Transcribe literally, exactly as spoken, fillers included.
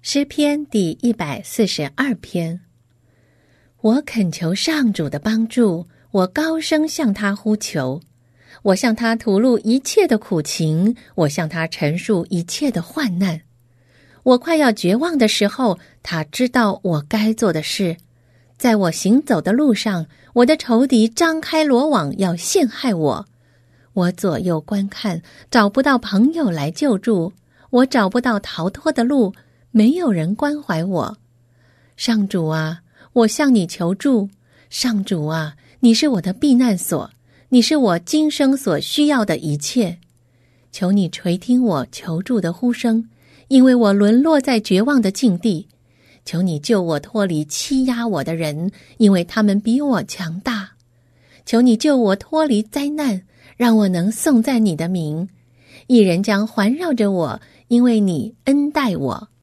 诗篇第一百四十二篇。我恳求上主的帮助，我高声向他呼求。我向他吐露一切的苦情，我向他陈述一切的患难。我快要绝望的时候，他知道我该做的事。在我行走的路上，我的仇敌张开罗网要陷害我。我左右观看，找不到朋友来救助，我找不到逃脱的路，没有人关怀我。上主啊，我向你求助。上主啊，你是我的避难所，你是我今生所需要的一切。求你垂听我求助的呼声，因为我沦落在绝望的境地。求你救我脱离欺压我的人，因为他们比我强大。求你救我脱离灾难，让我能颂赞你的名。义人将环绕着我，因为你恩待我。